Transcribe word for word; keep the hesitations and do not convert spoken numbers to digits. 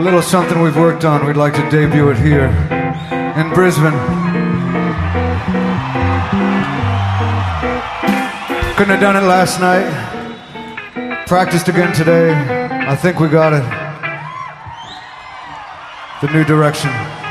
little something we've worked on. We'd like to debut it here in Brisbane. Couldn't have done it last night. Practiced again today. I think we got it. The New Direction.